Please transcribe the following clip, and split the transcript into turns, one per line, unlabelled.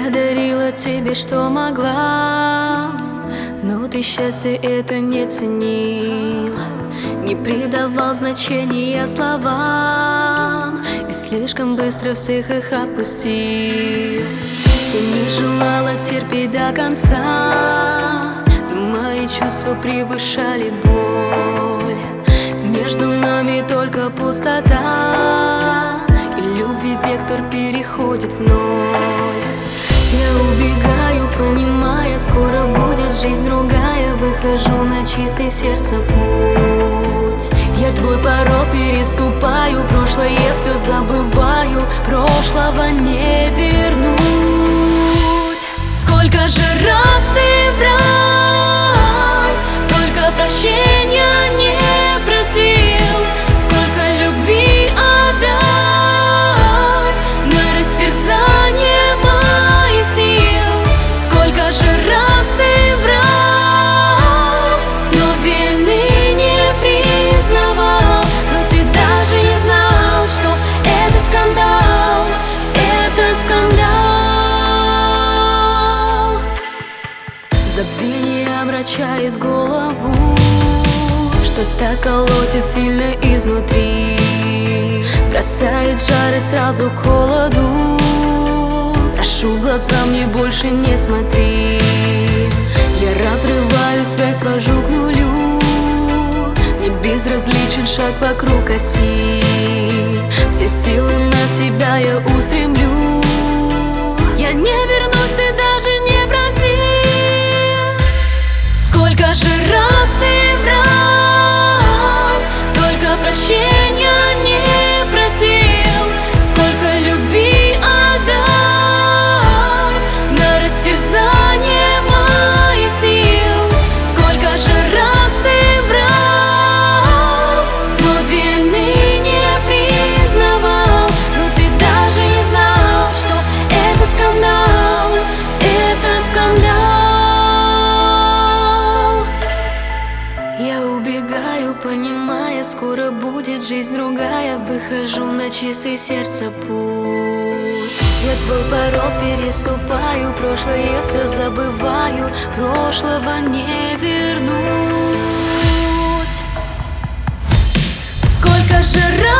Я дарила тебе, что могла, но ты счастье это не ценил, не придавал значения словам и слишком быстро всех их отпустил. Я не желала терпеть до конца, но мои чувства превышали боль. Между нами только пустота, и любви вектор переходит в ноль. Я убегаю, понимая, скоро будет жизнь другая. Выхожу на чистый сердце путь. Я твой порог переступаю, прошлое все забываю, прошлого не вернуть. Сколько же раз ты врал, только прощения не просил. Сколько любви отдал на растерзание моих сил. Сколько же раз ты врал, но вины не признавал. Но ты даже не знал, что это скандал, это скандал. Забвение омрачает голову, что-то колотит сильно изнутри, бросает жар и сразу к холоду. Прошу в глаза, мне больше не смотри. Я разрываю связь, свожу к нулю. Мне безразличен шаг вокруг оси. Все силы на себя я устремлю. Я не вернусь, ты даже не проси. Сколько же раз ты врал, только прощения не просил. Сколько любви отдал на растерзание моих сил. Сколько же раз ты врал, но вины не признавал. Но ты даже не знал, что это скандал, это скандал. Я убегаю, понимая, скоро будет жизнь другая. Выхожу на чистый сердце путь. Я твой порог переступаю, прошлое все забываю, прошлого не вернуть. Сколько же раз